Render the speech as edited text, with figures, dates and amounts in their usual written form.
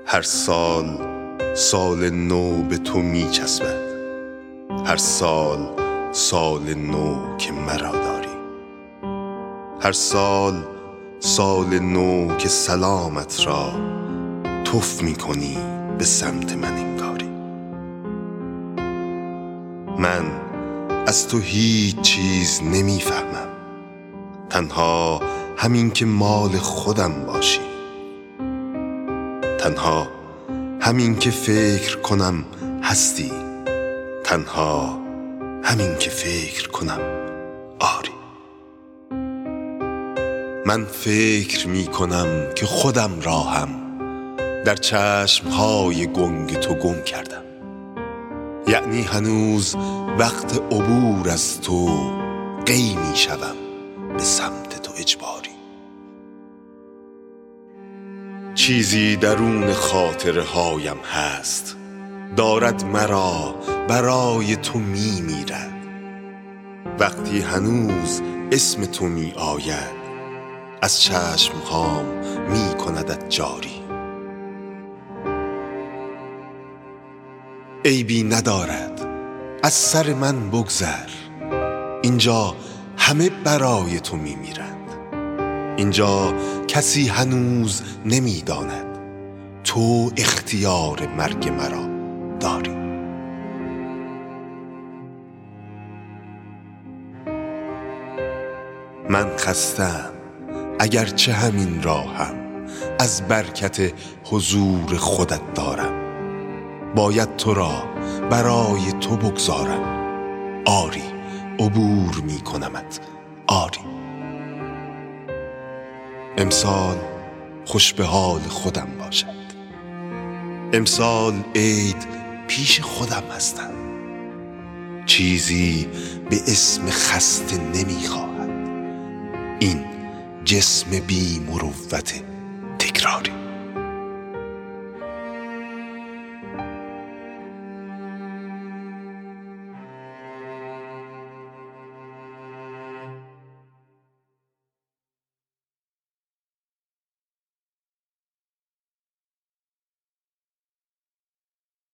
هر سال سال نو به تو می چسبد، هر سال سال نو که مرا داری. هر سال سال نو که سلامت را تف می کنی به سمت من انگاری. من از تو هیچ چیز نمی فهمم، تنها همین که مال خودم باشی، تنها همین که فکر کنم هستی، تنها همین که فکر کنم آری. من فکر می کنم که خودم راهم در چشمهای گنگ تو گم کردم، یعنی هنوز وقت عبور از تو قی می شوم به سمت تو اجباری. چیزی درون خاطره هایم هست، دارد مرا برای تو می میرد. وقتی هنوز اسم تو می آید، از چشمهام می کندت جاری. عیبی ندارد از سر من بگذر، اینجا همه برای تو می میرند. اینجا کسی هنوز نمی داند تو اختیار مرگ مرا داری. من خستم اگرچه همین راهم از برکت حضور خودت دارم. باید تو را برای تو بگذارم، آری عبور می کنمت آری. امسال خوش به حال خودم باشد، امسال عید پیش خودم هستم. چیزی به اسم خسته نمی خواهد این جسم بی مروت تکراری.